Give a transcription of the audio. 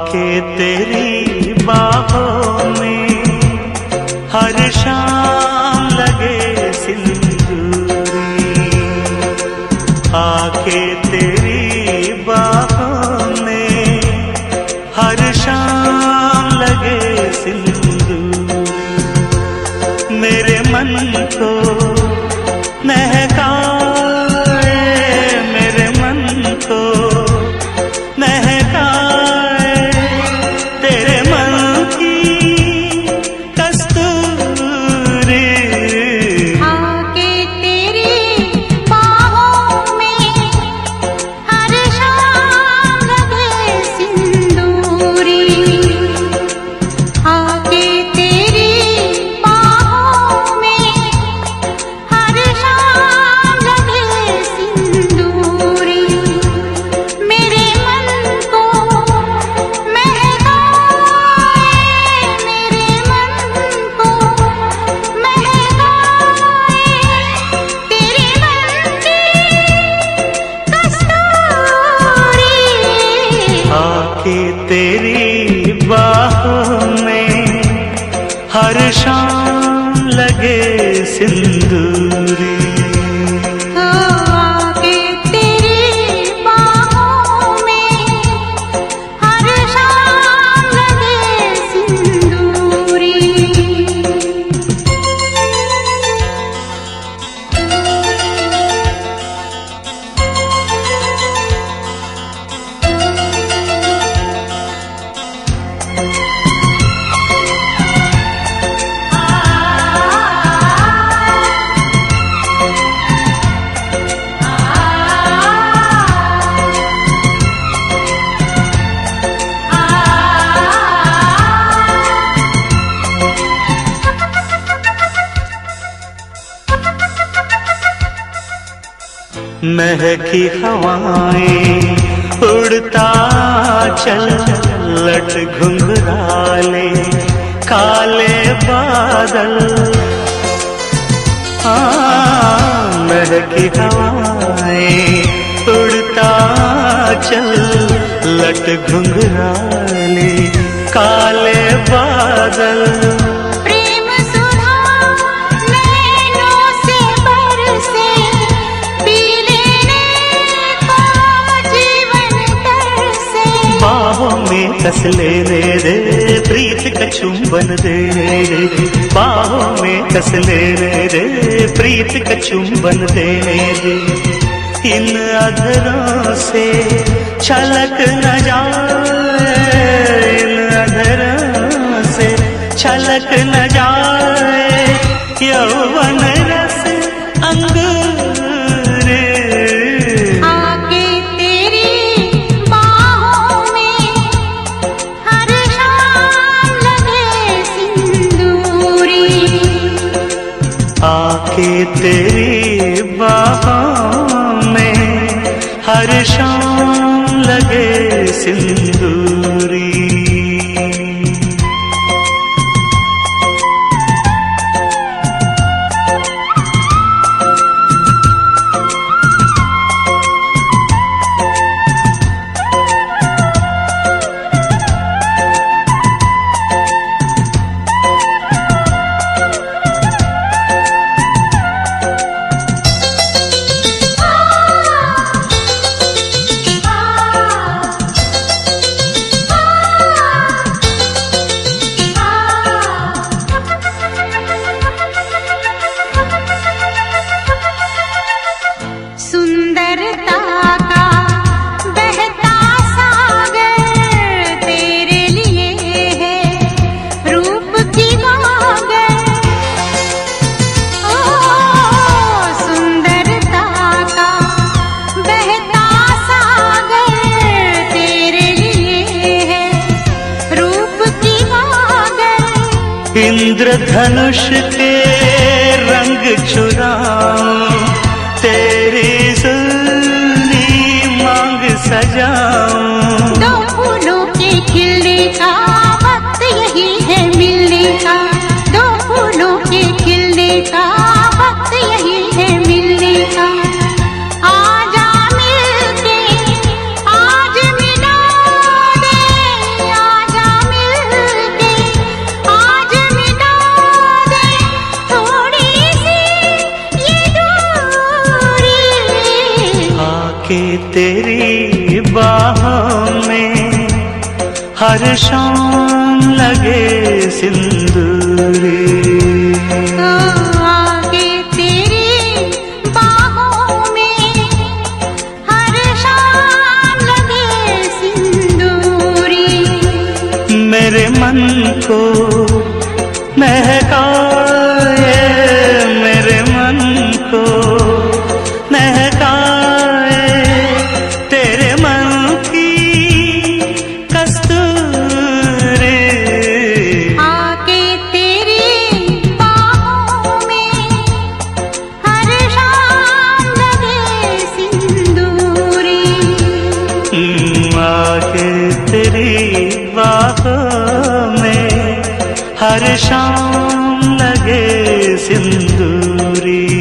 आके तेरी बाहों में हर शाम लगे सिंदूरी, आके तेरी बाहों में हर शाम लगे सिंदूरी, मेरे मन को महकाए, मेरे मन को महकाए तेरे मन की कस्तूरी। आके तेरी बाहों में हर शाम लगे सिंदूरी, आके तेरी बाहों में हर शाम लगे सिंदूरी, मेरे मन को महकाए, मेरे मन को महकाए तेरे मन की कस्तूरी। आके तेरी बाहों में हर शाम लगे सिंदूरी। आके तेरी बाहों में हर शाम लगे सिंदूरी। महकी हवाएं उड़ता चल, लट घुंघराले काले बादल, महकी हवाएं उड़ता चल, लट घुंघराले काले बादल, प्रेम सुधा नैनों से बरसे, पी लेने को जीवन तरसे। बाहों में कस लेने दे, प्रीत का चुंबन देने दे, बाहों में कस लेने दे, प्रीत का चुंबन देने दे, इन अधरों से छलक न जाए, इन अधरों से छलक न जाए यौवन रस अंगूर। आके तेरी बाहों में हर शाम लगे सिंदूरी, आके तेरी बाहों में हर शाम लगे सिंदूरी। सुंदरता का बहता सागर तेरे लिए है रूप की गागर। ओ सुंदरता का बहता सागर तेरे लिए है रूप की गागर। इंद्रधनुष के रंग चुराऊं, तेरी सुनी मांग सजाऊं, दो फूलों के खिलने का वक्त यही है मिलने का, दो फूलों के खिलने का वक्त यही है मिलने का। आजा मिलके आज मिला दे, तेरी बाहों में हर शाम लगे सिंदूरी। आगे तेरी बाहों में हर शाम लगे सिंदूरी। मेरे मन को महकाए, मेरे मन को महकाए तेरे मन की कस्तूरी। आके तेरी बाहों में हर शाम लगे सिंदूरी। आके तेरी बाहों में हर शाम लगे सिंदूरी।